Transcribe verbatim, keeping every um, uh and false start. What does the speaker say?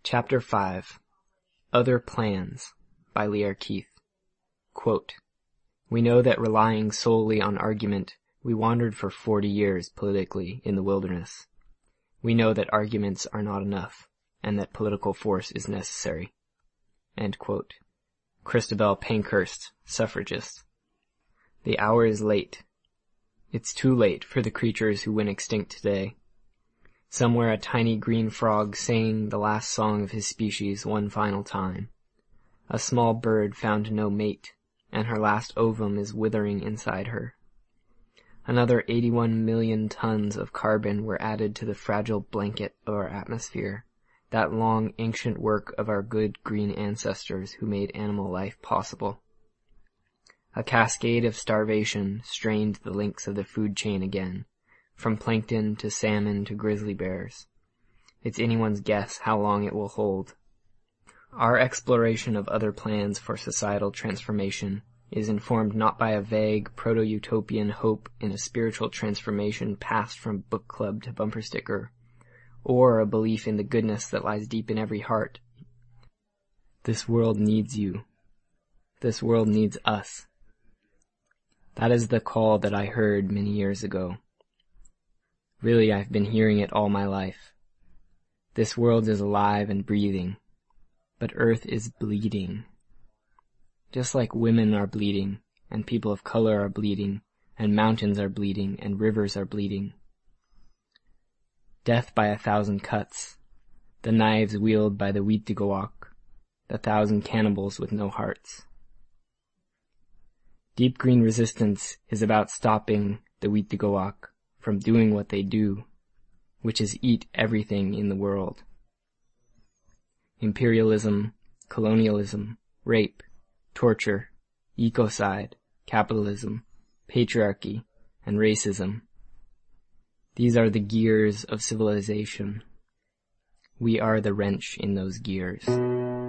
Chapter five. Other Plans by Lear Keith. Quote, "We know that relying solely on argument, we wandered for forty years politically in the wilderness. We know that arguments are not enough, and that political force is necessary." End quote. Christabel Pankhurst, suffragist. The hour is late. It's too late for the creatures who went extinct today. Somewhere a tiny green frog sang the last song of his species one final time. A small bird found no mate, and her last ovum is withering inside her. Another eighty-one million tons of carbon were added to the fragile blanket of our atmosphere, that long ancient work of our good green ancestors who made animal life possible. A cascade of starvation strained the links of the food chain again, from plankton to salmon to grizzly bears. It's anyone's guess how long it will hold. Our exploration of other plans for societal transformation is informed not by a vague proto-utopian hope in a spiritual transformation passed from book club to bumper sticker, or a belief in the goodness that lies deep in every heart. This world needs you. This world needs us. That is the call that I heard many years ago. Really, I've been hearing it all my life. This world is alive and breathing, but Earth is bleeding. Just like women are bleeding, and people of color are bleeding, and mountains are bleeding, and rivers are bleeding. Death by a thousand cuts, the knives wielded by the Wet'suwet'en, the thousand cannibals with no hearts. Deep green resistance is about stopping the Wet'suwet'en from doing what they do, which is eat everything in the world. Imperialism, colonialism, rape, torture, ecocide, capitalism, patriarchy, and racism. These are the gears of civilization. We are the wrench in those gears.